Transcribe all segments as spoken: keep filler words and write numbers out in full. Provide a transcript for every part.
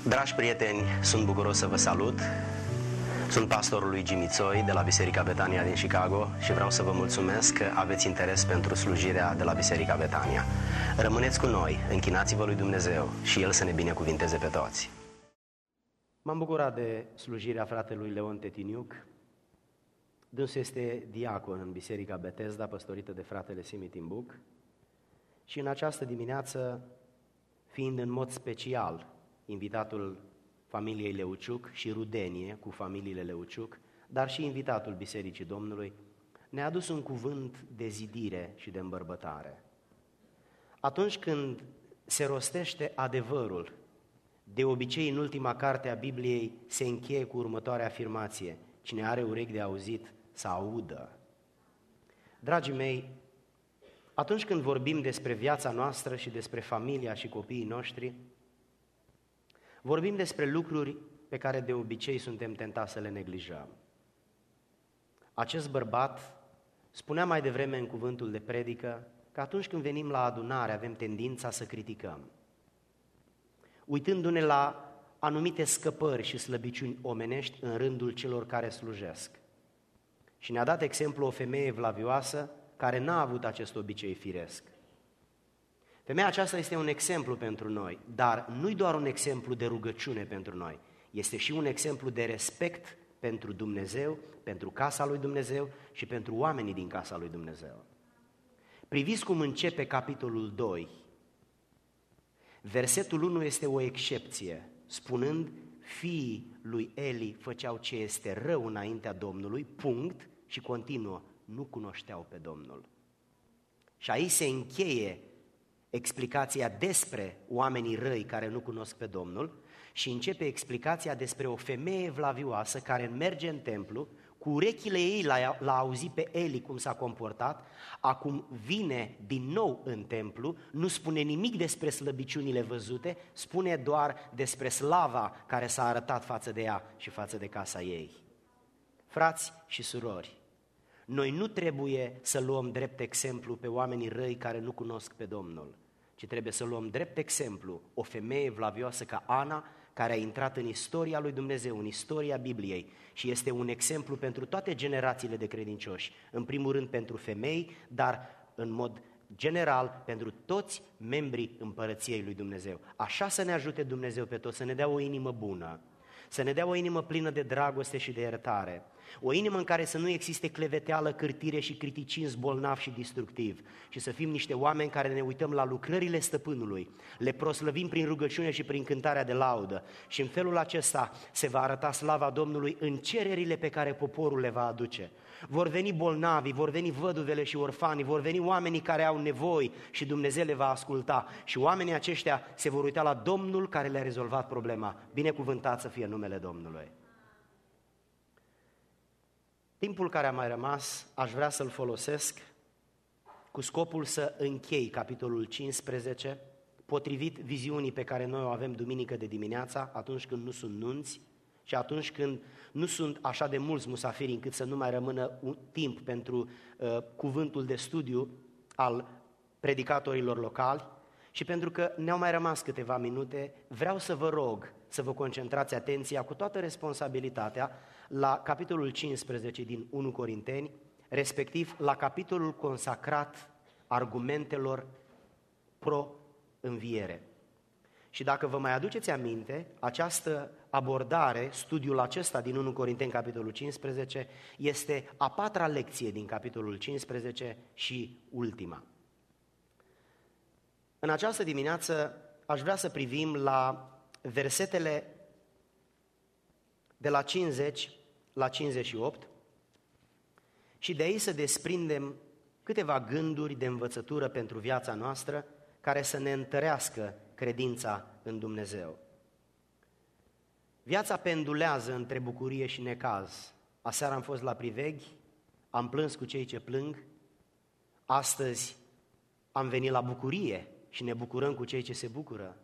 Dragi prieteni, sunt bucuros să vă salut. Sunt pastorul lui Jimmy Tsoi de la Biserica Betania din Chicago și vreau să vă mulțumesc că aveți interes pentru slujirea de la Biserica Betania. Rămâneți cu noi, închinați-vă lui Dumnezeu și El să ne binecuvinteze pe toți. M-am bucurat de slujirea fratelui Leon Tetiniuc. Dânsul este diacon în Biserica Bethesda, păstorită de fratele Simi Timbuc. Și în această dimineață, fiind în mod special invitatul familiei Leuciuc și rudenie cu familiile Leuciuc, dar și invitatul Bisericii Domnului, ne-a adus un cuvânt de zidire și de îmbărbătare. Atunci când se rostește adevărul, de obicei în ultima carte a Bibliei se încheie cu următoarea afirmație: cine are urechi de auzit, să audă. Dragii mei, atunci când vorbim despre viața noastră și despre familia și copiii noștri, vorbim despre lucruri pe care de obicei suntem tentați să le neglijăm. Acest bărbat spunea mai devreme în cuvântul de predică că atunci când venim la adunare avem tendința să criticăm, uitându-ne la anumite scăpări și slăbiciuni omenești în rândul celor care slujesc. Și ne-a dat exemplu o femeie evlavioasă care n-a avut acest obicei firesc. Femeia aceasta este un exemplu pentru noi, dar nu-i doar un exemplu de rugăciune pentru noi, este și un exemplu de respect pentru Dumnezeu, pentru casa lui Dumnezeu și pentru oamenii din casa lui Dumnezeu. Priviți cum începe capitolul doi. Versetul unu este o excepție, spunând: fiii lui Eli făceau ce este rău înaintea Domnului, punct, și continuă: nu cunoșteau pe Domnul. Și aici se încheie explicația despre oamenii răi care nu cunosc pe Domnul și începe explicația despre o femeie evlavioasă care merge în templu, cu urechile ei l-a, l-a auzit pe Eli cum s-a comportat, acum vine din nou în templu, nu spune nimic despre slăbiciunile văzute, spune doar despre slava care s-a arătat față de ea și față de casa ei. Frați și surori, noi nu trebuie să luăm drept exemplu pe oamenii răi care nu cunosc pe Domnul, ci trebuie să luăm drept exemplu o femeie evlavioasă ca Ana, care a intrat în istoria lui Dumnezeu, în istoria Bibliei și este un exemplu pentru toate generațiile de credincioși, în primul rând pentru femei, dar în mod general pentru toți membrii împărăției lui Dumnezeu. Așa să ne ajute Dumnezeu pe toți, să ne dea o inimă bună, să ne dea o inimă plină de dragoste și de iertare, o inimă în care să nu existe cleveteală, cârtire și criticism bolnav și destructiv, și să fim niște oameni care ne uităm la lucrările Stăpânului, le proslăvim prin rugăciune și prin cântarea de laudă și în felul acesta se va arăta slava Domnului în cererile pe care poporul le va aduce. Vor veni bolnavi, vor veni văduvele și orfanii, vor veni oamenii care au nevoi și Dumnezeu le va asculta și oamenii aceștia se vor uita la Domnul care le-a rezolvat problema. Binecuvântat să fie numele Domnului. Timpul care a mai rămas aș vrea să-l folosesc cu scopul să închei capitolul cincisprezece, potrivit viziunii pe care noi o avem duminică de dimineața, atunci când nu sunt nunți și atunci când nu sunt așa de mulți musafiri încât să nu mai rămână un timp pentru uh, cuvântul de studiu al predicatorilor locali și pentru că ne-au mai rămas câteva minute, vreau să vă rog să vă concentrați atenția cu toată responsabilitatea la capitolul cincisprezece din întâi Corinteni, respectiv la capitolul consacrat argumentelor pro-înviere. Și dacă vă mai aduceți aminte, această abordare, studiul acesta din întâi Corinteni, capitolul cincisprezece, este a patra lecție din capitolul cincisprezece și ultima. În această dimineață aș vrea să privim la versetele de la cincizeci la cincizeci și opt și de aici să desprindem câteva gânduri de învățătură pentru viața noastră care să ne întărească credința în Dumnezeu. Viața pendulează între bucurie și necaz. Aseară am fost la priveghi, am plâns cu cei ce plâng, astăzi am venit la bucurie și ne bucurăm cu cei ce se bucură.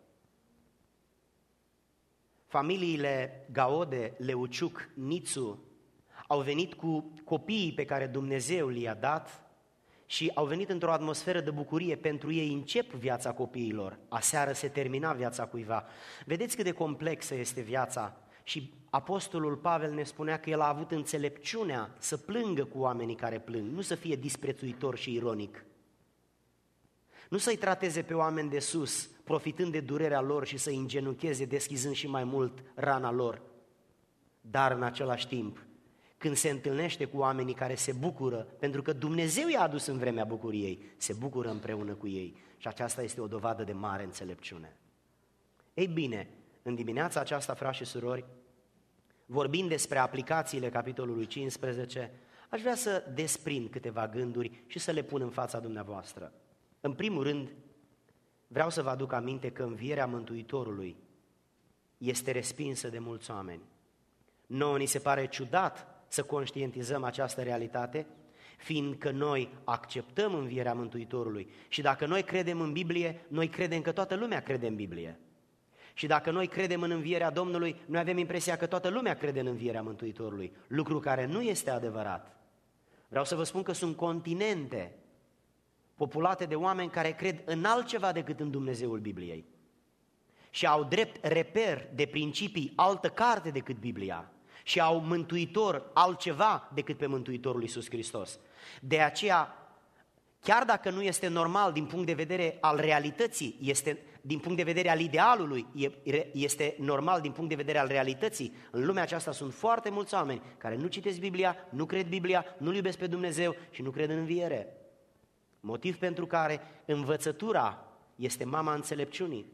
Familiile Gaode, Leuciuc, Nițu au venit cu copiii pe care Dumnezeu li-a dat și au venit într-o atmosferă de bucurie. Pentru ei încep viața copiilor, aseară se termina viața cuiva. Vedeți cât de complexă este viața? Și apostolul Pavel ne spunea că el a avut înțelepciunea să plângă cu oamenii care plâng, nu să fie disprețuitor și ironic. Nu să-i trateze pe oameni de sus, profitând de durerea lor și să-i îngenucheze, deschizând și mai mult rana lor. Dar în același timp, când se întâlnește cu oamenii care se bucură, pentru că Dumnezeu i-a adus în vremea bucuriei, se bucură împreună cu ei. Și aceasta este o dovadă de mare înțelepciune. Ei bine, în dimineața aceasta, frați și surori, vorbind despre aplicațiile capitolului cincisprezece, aș vrea să desprind câteva gânduri și să le pun în fața dumneavoastră. În primul rând, vreau să vă aduc aminte că învierea Mântuitorului este respinsă de mulți oameni. Nouă ni se pare ciudat să conștientizăm această realitate, fiindcă noi acceptăm învierea Mântuitorului și dacă noi credem în Biblie, noi credem că toată lumea crede în Biblie. Și dacă noi credem în învierea Domnului, noi avem impresia că toată lumea crede în învierea Mântuitorului, lucru care nu este adevărat. Vreau să vă spun că sunt continente populate de oameni care cred în altceva decât în Dumnezeul Bibliei și au drept reper de principii altă carte decât Biblia și au mântuitor altceva decât pe Mântuitorul Iisus Hristos. De aceea, chiar dacă nu este normal din punct de vedere al realității, este din punct de vedere al idealului, este normal din punct de vedere al realității, în lumea aceasta sunt foarte mulți oameni care nu citesc Biblia, nu cred Biblia, nu-L iubesc pe Dumnezeu și nu cred în înviere. Motiv pentru care învățătura este mama înțelepciunii.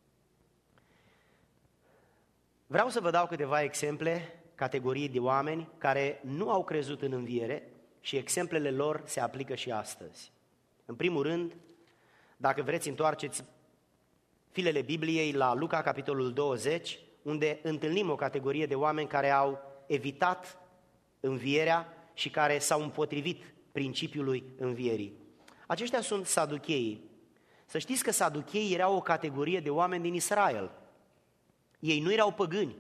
Vreau să vă dau câteva exemple, categorii de oameni care nu au crezut în înviere și exemplele lor se aplică și astăzi. În primul rând, dacă vreți, întoarceți filele Bibliei la Luca, capitolul douăzeci, unde întâlnim o categorie de oameni care au evitat învierea și care s-au împotrivit principiului învierii. Aceștia sunt saducheii. Să știți că saducheii erau o categorie de oameni din Israel. Ei nu erau păgâni.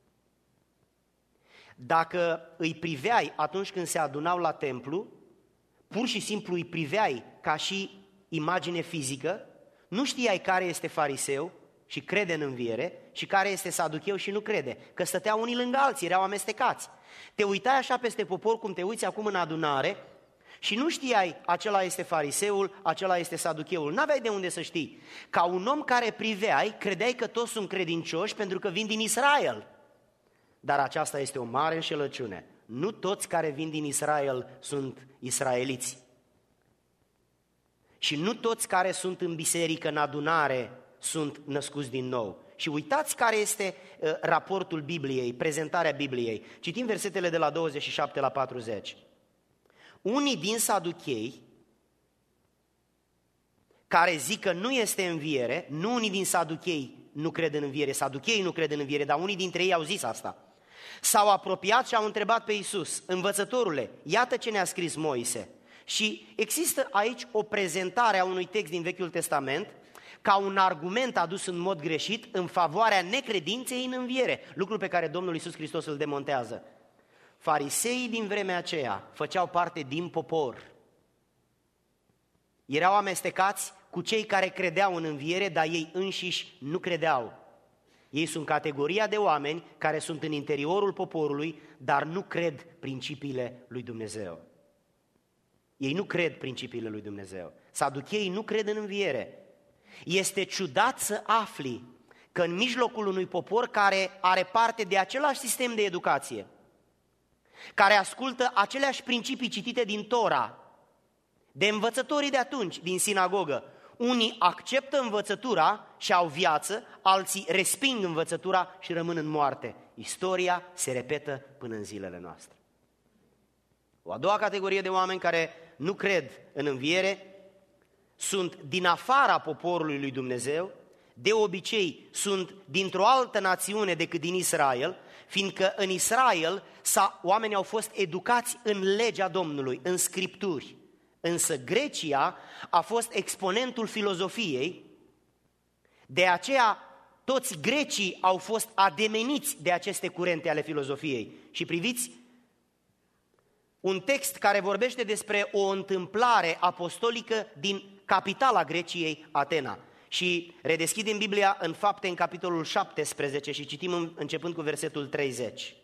Dacă îi priveai atunci când se adunau la templu, pur și simplu îi priveai ca și imagine fizică, nu știai care este fariseu și crede în înviere și care este saducheu și nu crede, că stăteau unii lângă alții, erau amestecați. Te uitai așa peste popor cum te uiți acum în adunare și nu știai acela este fariseul, acela este saducheul, n-aveai de unde să știi. Ca un om care priveai, credeai că toți sunt credincioși pentru că vin din Israel. Dar aceasta este o mare înșelăciune. Nu toți care vin din Israel sunt israeliți. Și nu toți care sunt în biserică, în adunare, sunt născuți din nou. Și uitați care este uh, raportul Bibliei, prezentarea Bibliei. Citim versetele de la douăzeci și șapte la patruzeci. Unii din saduchei, care zic că nu este înviere, nu unii din saduchei nu cred în înviere, saducheii nu cred în înviere, dar unii dintre ei au zis asta. S-au apropiat și au întrebat pe Iisus: învățătorule, iată ce ne-a scris Moise. Și există aici o prezentare a unui text din Vechiul Testament ca un argument adus în mod greșit în favoarea necredinței în înviere, lucru pe care Domnul Iisus Hristos îl demontează. Fariseii din vremea aceea făceau parte din popor. Erau amestecați cu cei care credeau în înviere, dar ei înșiși nu credeau. Ei sunt categoria de oameni care sunt în interiorul poporului, dar nu cred principiile lui Dumnezeu. Ei nu cred principiile lui Dumnezeu. Saducheii nu cred în înviere. Este ciudat să afli că în mijlocul unui popor care are parte de același sistem de educație, care ascultă aceleași principii citite din Tora, de învățătorii de atunci, din sinagogă, unii acceptă învățătura și au viață, alții resping învățătura și rămân în moarte. Istoria se repetă până în zilele noastre. O a doua categorie de oameni care nu cred în înviere sunt din afara poporului lui Dumnezeu, de obicei sunt dintr-o altă națiune decât din Israel, fiindcă în Israel oamenii au fost educați în legea Domnului, în Scripturi. Însă Grecia a fost exponentul filozofiei, de aceea toți grecii au fost ademeniți de aceste curente ale filozofiei. Și priviți un text care vorbește despre o întâmplare apostolică din capitala Greciei, Atena. Și redeschidem Biblia în Fapte, în capitolul șaptesprezece și citim începând cu versetul treizeci.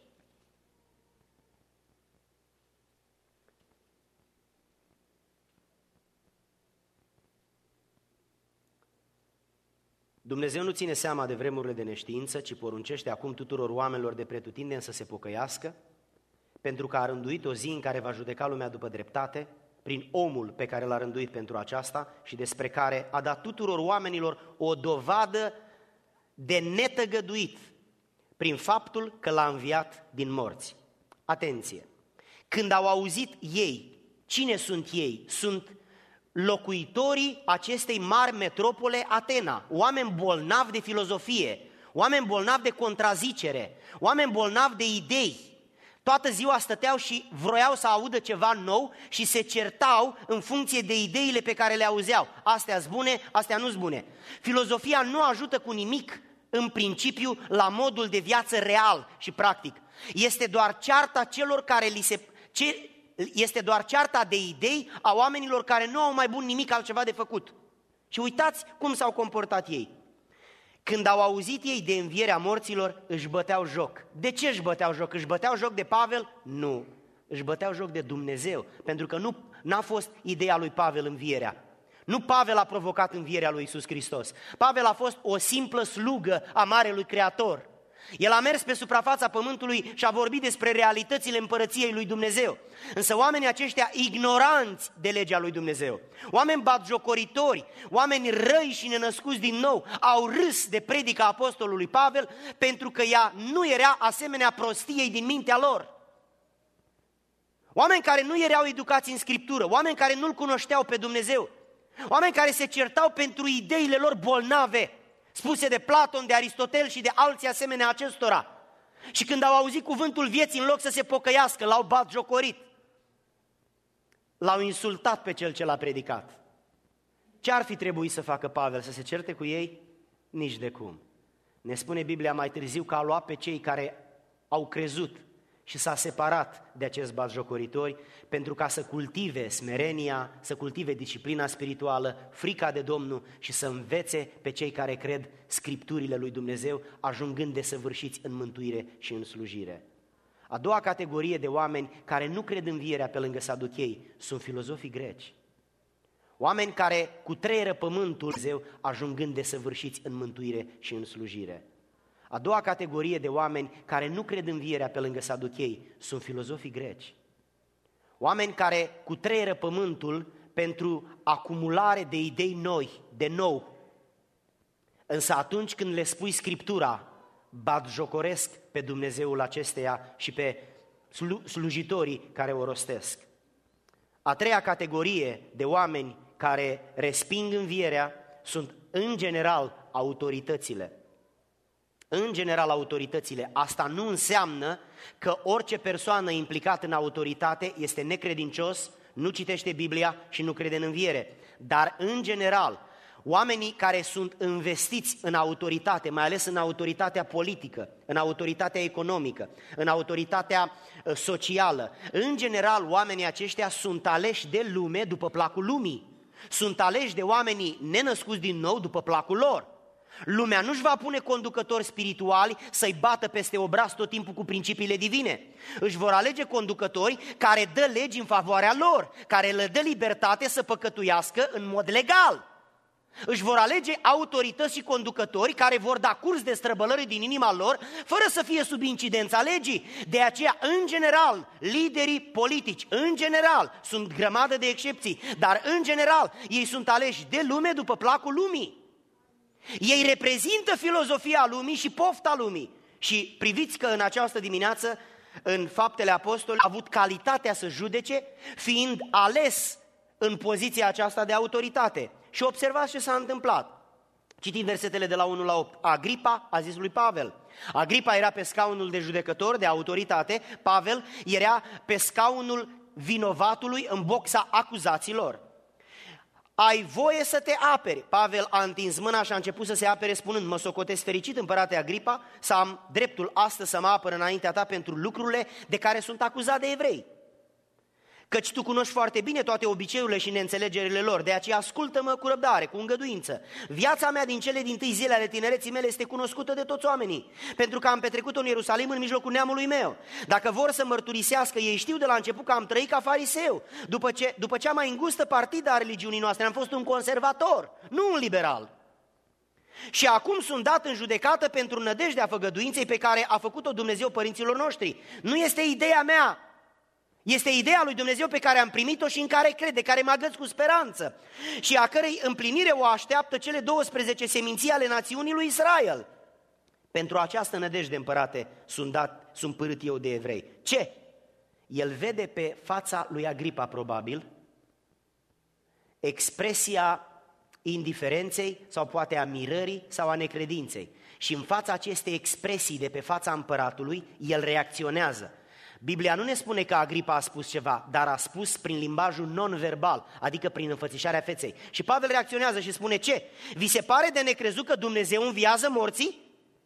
Dumnezeu nu ține seama de vremurile de neștiință, ci poruncește acum tuturor oamenilor de pretutindeni să se pocăiască, pentru că a rânduit o zi în care va judeca lumea după dreptate, prin omul pe care l-a rânduit pentru aceasta și despre care a dat tuturor oamenilor o dovadă de netăgăduit, prin faptul că l-a înviat din morți. Atenție! Când au auzit ei, cine sunt ei? Sunt locuitorii acestei mari metropole Atena, oameni bolnavi de filozofie, oameni bolnavi de contrazicere, oameni bolnavi de idei. Toată ziua stăteau și vroiau să audă ceva nou și se certau în funcție de ideile pe care le auzeau. Astea-s bune, astea nu-s bune. Filozofia nu ajută cu nimic în principiu la modul de viață real și practic. Este doar cearta celor care li se... Ce, este doar cearta de idei a oamenilor care nu au mai bun nimic altceva de făcut. Și uitați cum s-au comportat ei. Când au auzit ei de învierea morților, își băteau joc. De ce își băteau joc? Își băteau joc de Pavel? Nu. Își băteau joc de Dumnezeu, pentru că nu n-a fost ideea lui Pavel învierea. Nu Pavel a provocat învierea lui Iisus Hristos. Pavel a fost o simplă slugă a Marelui Creator. El a mers pe suprafața pământului și a vorbit despre realitățile împărăției lui Dumnezeu. Însă oamenii aceștia ignoranți de legea lui Dumnezeu, oameni batjocoritori, oameni răi și nenăscuți din nou, au râs de predica apostolului Pavel pentru că ea nu era asemenea prostiei din mintea lor. Oameni care nu erau educați în Scriptură, oameni care nu-L cunoșteau pe Dumnezeu, oameni care se certau pentru ideile lor bolnave, spuse de Platon, de Aristotel și de alții asemenea acestora. Și când au auzit cuvântul vieții, în loc să se pocăiască, l-au batjocorit. L-au insultat pe cel ce l-a predicat. Ce ar fi trebuit să facă Pavel? Să se certe cu ei? Nici de cum. Ne spune Biblia mai târziu că a luat pe cei care au crezut și s-a separat de acești batjocoritori pentru ca să cultive smerenia, să cultive disciplina spirituală, frica de Domnul și să învețe pe cei care cred Scripturile lui Dumnezeu, ajungând desăvârșiți în mântuire și în slujire. A doua categorie de oameni care nu cred învierea pe lângă saduchei sunt filozofii greci. Oameni care cutreieră pământul Dumnezeu, ajungând desăvârșiți în mântuire și în slujire. A doua categorie de oameni care nu cred învierea pe lângă saduchei sunt filozofii greci. Oameni care cutreieră pământul pentru acumulare de idei noi, de nou. Însă atunci când le spui Scriptura, batjocoresc pe Dumnezeul acesteia și pe slujitorii care o rostesc. A treia categorie de oameni care resping învierea sunt în general autoritățile. În general autoritățile. Asta nu înseamnă că orice persoană implicată în autoritate este necredincios, nu citește Biblia și nu crede în înviere. Dar în general, oamenii care sunt investiți în autoritate, mai ales în autoritatea politică, în autoritatea economică, în autoritatea socială, în general oamenii aceștia sunt aleși de lume după placul lumii. Sunt aleși de oamenii nenăscuți din nou după placul lor. Lumea nu-și va pune conducători spirituali să-i bată peste obraz tot timpul cu principiile divine. Își vor alege conducători care dă legi în favoarea lor, care le dă libertate să păcătuiască în mod legal. Își vor alege autorități și conducători care vor da curs de străbălări din inima lor, fără să fie sub incidența legii. De aceea, în general, liderii politici, în general, sunt grămadă de excepții, dar în general, ei sunt aleși de lume după placul lumii. Ei reprezintă filozofia lumii și pofta lumii. Și priviți că în această dimineață, în Faptele Apostolilor, a avut calitatea să judece, fiind ales în poziția aceasta de autoritate. Și observați ce s-a întâmplat. Citim versetele de la unu la opt. Agripa a zis lui Pavel. Agripa era pe scaunul de judecător, de autoritate. Pavel era pe scaunul vinovatului în boxa acuzaților. Ai voie să te aperi. Pavel a întins mâna și a început să se apere spunând: mă socotesc fericit, împărate Agripa, să am dreptul astăzi să mă apăr înaintea ta pentru lucrurile de care sunt acuzat de evrei. Căci tu cunoști foarte bine toate obiceiurile și neînțelegerile lor, de aceea ascultă-mă cu răbdare, cu îngăduință. Viața mea din cele dintâi zile ale tinereții mele este cunoscută de toți oamenii, pentru că am petrecut-o în Ierusalim în mijlocul neamului meu. Dacă vor să mărturisească, ei știu de la început că am trăit ca fariseu. După, ce, după cea mai îngustă partidă a religiunii noastre, am fost un conservator, nu un liberal. Și acum sunt dat în judecată pentru nădejdea făgăduinței pe care a făcut-o Dumnezeu părinților noștri. Nu este ideea mea. Este ideea lui Dumnezeu pe care am primit-o și în care cred, de care mă agăț cu speranță și a cărei împlinire o așteaptă cele douăsprezece seminții ale națiunii lui Israel. Pentru această nădejde, împărate, sunt, dat, sunt părât eu de evrei. Ce? El vede pe fața lui Agripa, probabil, expresia indiferenței sau poate a mirării sau a necredinței. Și în fața acestei expresii de pe fața împăratului, el reacționează. Biblia nu ne spune că Agripa a spus ceva, dar a spus prin limbajul non-verbal, adică prin înfățișarea feței. Și Pavel reacționează și spune ce? Vi se pare de necrezut că Dumnezeu înviază morții?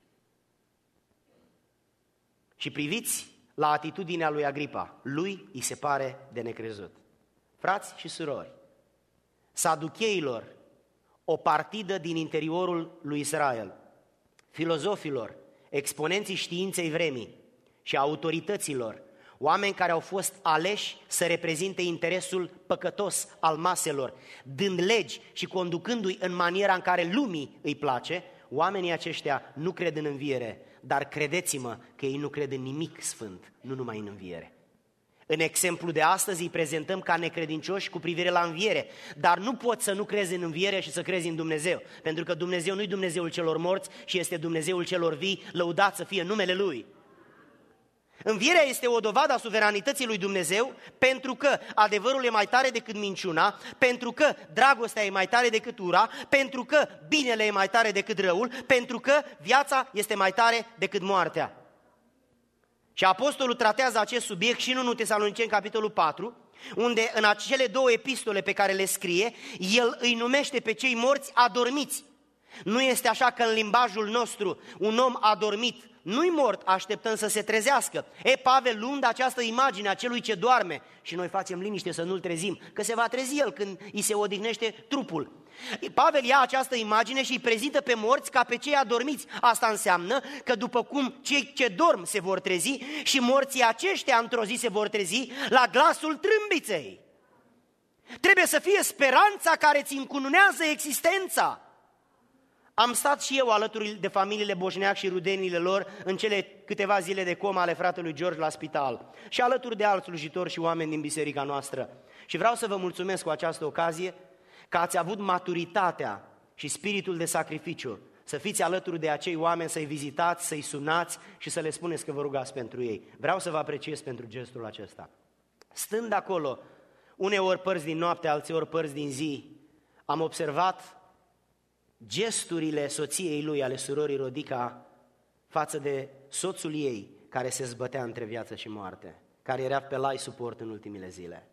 Și priviți la atitudinea lui Agripa. Lui îi se pare de necrezut. Frați și surori, saducheilor, o partidă din interiorul lui Israel, filozofilor, exponenții științei vremii și autorităților, oameni care au fost aleși să reprezinte interesul păcătos al maselor, dând legi și conducându-i în maniera în care lumii îi place, oamenii aceștia nu cred în înviere, dar credeți-mă că ei nu cred în nimic sfânt, nu numai în înviere. În exemplu de astăzi îi prezentăm ca necredincioși cu privire la înviere, dar nu poți să nu crezi în înviere și să crezi în Dumnezeu, pentru că Dumnezeu nu-i Dumnezeul celor morți, ci este Dumnezeul celor vii, lăudat să fie numele Lui. Învierea este o dovadă a suveranității lui Dumnezeu, pentru că adevărul e mai tare decât minciuna, pentru că dragostea e mai tare decât ura, pentru că binele e mai tare decât răul, pentru că viața este mai tare decât moartea. Și apostolul tratează acest subiect și în întâi Tesaloniceni, capitolul patru, unde în acele două epistole pe care le scrie, el îi numește pe cei morți adormiți. Nu este așa că în limbajul nostru un om adormit nu-i mort, așteptăm să se trezească. E, Pavel, luând această imagine a celui ce doarme, și noi facem liniște să nu-l trezim, că se va trezi el când îi se odihnește trupul. Pavel ia această imagine și îi prezintă pe morți ca pe cei adormiți. Asta înseamnă că după cum cei ce dorm se vor trezi și morții aceștia într-o zi se vor trezi la glasul trâmbiței. Trebuie să fie speranța care îți încununează existența. Am stat și eu alături de familiile Boșneac și rudenile lor în cele câteva zile de coma ale fratelui George la spital și alături de alți slujitori și oameni din biserica noastră. Și vreau să vă mulțumesc cu această ocazie că ați avut maturitatea și spiritul de sacrificiu să fiți alături de acei oameni, să-i vizitați, să-i sunați și să le spuneți că vă rugați pentru ei. Vreau să vă apreciez pentru gestul acesta. Stând acolo, uneori părți din noapte, alteori părți din zi, am observat gesturile soției lui, ale surorii Rodica, față de soțul ei, care se zbătea între viață și moarte, care era pe life support în ultimile zile.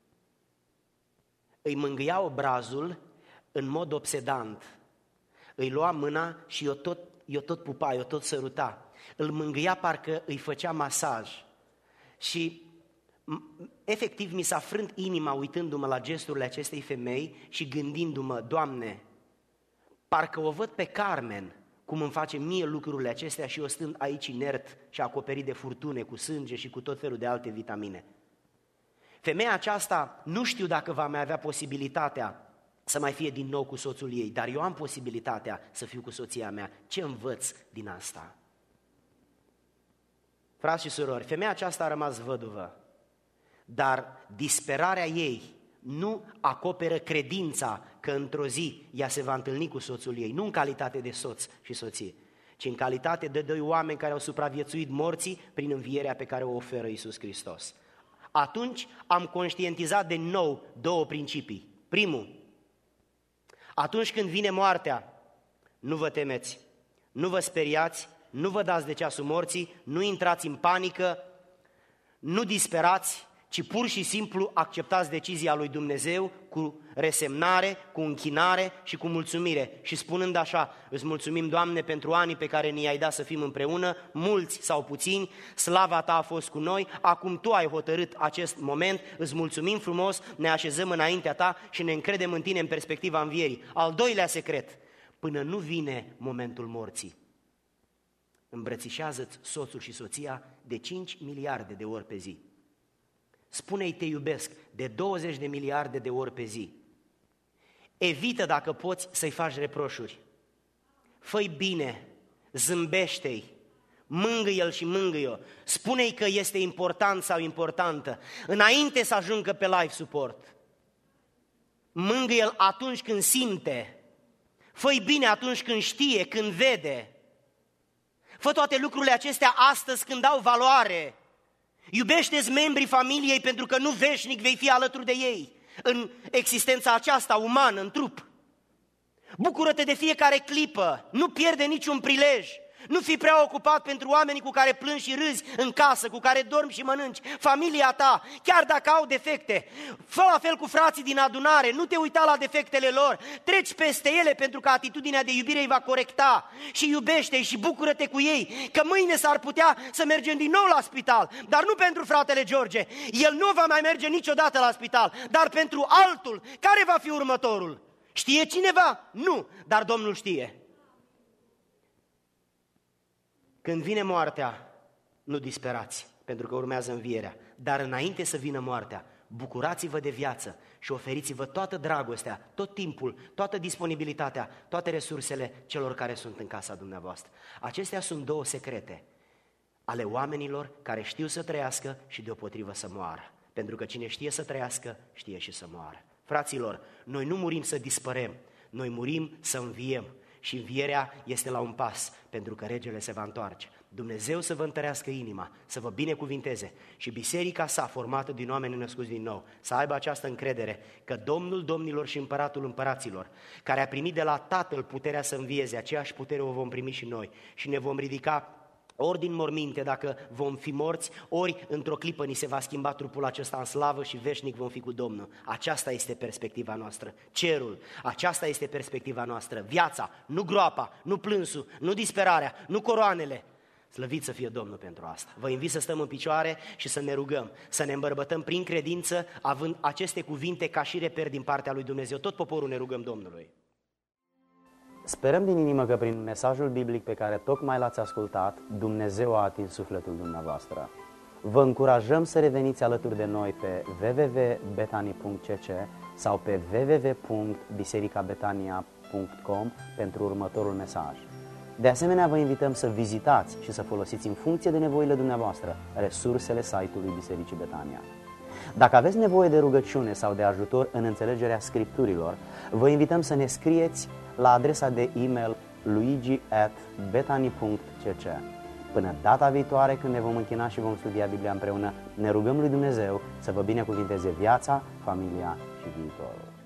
Îi mângâia obrazul în mod obsedant, îi lua mâna și eu tot, eu tot pupa, eu tot săruta, îl mângâia parcă îi făcea masaj și efectiv mi s-a frânt inima uitându-mă la gesturile acestei femei și gândindu-mă, Doamne, parcă o văd pe Carmen, cum îmi face mie lucrurile acestea și eu stând aici inert și acoperit de furtune, cu sânge și cu tot felul de alte vitamine. Femeia aceasta nu știu dacă va mai avea posibilitatea să mai fie din nou cu soțul ei, dar eu am posibilitatea să fiu cu soția mea. Ce învăț din asta? Frați și surori, femeia aceasta a rămas văduvă, dar disperarea ei nu acoperă credința că într-o zi ea se va întâlni cu soțul ei, nu în calitate de soț și soție, ci în calitate de doi oameni care au supraviețuit morții prin învierea pe care o oferă Iisus Hristos. Atunci am conștientizat de nou două principii. Primul, atunci când vine moartea, nu vă temeți, nu vă speriați, nu vă dați de ceasul morții, nu intrați în panică, nu disperați, ci ci pur și simplu acceptați decizia lui Dumnezeu cu resemnare, cu închinare și cu mulțumire. Și spunând așa, îți mulțumim, Doamne, pentru anii pe care ni-ai dat să fim împreună, mulți sau puțini, slava Ta a fost cu noi, acum Tu ai hotărât acest moment, îți mulțumim frumos, ne așezăm înaintea Ta și ne încredem în Tine în perspectiva învierii. Al doilea secret, până nu vine momentul morții, îmbrățișează-ți soțul și soția de cinci miliarde de ori pe zi. Spune-i te iubesc de douăzeci de miliarde de ori pe zi. Evită, dacă poți, să-i faci reproșuri. Fă-i bine, zâmbește-i, mângâie-l și mângâie-o. Spune-i că este important sau importantă, înainte să ajungă pe life support. Mângâie-l atunci când simte. Fă-i bine atunci când știe, când vede. Fă toate lucrurile acestea astăzi când au valoare. Iubește-ți membrii familiei pentru că nu veșnic vei fi alături de ei în existența aceasta umană, în trup. Bucură-te de fiecare clipă, nu pierde niciun prilej. Nu fi prea ocupat pentru oamenii cu care plângi și râzi în casă, cu care dormi și mănânci, familia ta, chiar dacă au defecte. Fă la fel cu frații din adunare, nu te uita la defectele lor, treci peste ele pentru că atitudinea de iubire îi va corecta și iubește-i și bucură-te cu ei, că mâine s-ar putea să mergem din nou la spital, dar nu pentru fratele George, el nu va mai merge niciodată la spital, dar pentru altul, care va fi următorul? Știe cineva? Nu, dar Domnul știe. Când vine moartea, nu disperați, pentru că urmează învierea, dar înainte să vină moartea, bucurați-vă de viață și oferiți-vă toată dragostea, tot timpul, toată disponibilitatea, toate resursele celor care sunt în casa dumneavoastră. Acestea sunt două secrete ale oamenilor care știu să trăiască și deopotrivă să moară, pentru că cine știe să trăiască, știe și să moară. Fraților, noi nu murim să dispărem, noi murim să înviem. Și învierea este la un pas, pentru că regele se va întoarce. Dumnezeu să vă întărească inima, să vă binecuvinteze și biserica sa, formată din oameni născuți din nou, să aibă această încredere că Domnul domnilor și Împăratul împăraților, care a primit de la Tatăl puterea să învieze, aceeași putere o vom primi și noi și ne vom ridica ori din morminte dacă vom fi morți, ori într-o clipă ni se va schimba trupul acesta în slavă și veșnic vom fi cu Domnul. Aceasta este perspectiva noastră, cerul, aceasta este perspectiva noastră, viața, nu groapa, nu plânsul, nu disperarea, nu coroanele. Slăvit să fie Domnul pentru asta. Vă invit să stăm în picioare și să ne rugăm, să ne îmbărbătăm prin credință, având aceste cuvinte ca și reper din partea lui Dumnezeu. Tot poporul ne rugăm Domnului. Sperăm din inimă că prin mesajul biblic pe care tocmai l-ați ascultat, Dumnezeu a atins sufletul dumneavoastră. Vă încurajăm să reveniți alături de noi pe w w w punct betani punct c c sau pe w w w punct biserica betania punct com pentru următorul mesaj. De asemenea, vă invităm să vizitați și să folosiți în funcție de nevoile dumneavoastră resursele site-ului Bisericii Betania. Dacă aveți nevoie de rugăciune sau de ajutor în înțelegerea Scripturilor, vă invităm să ne scrieți la adresa de e-mail luigi at betani punct c c. Până data viitoare, când ne vom închina și vom studia Biblia împreună, ne rugăm lui Dumnezeu să vă binecuvinteze viața, familia și viitorul.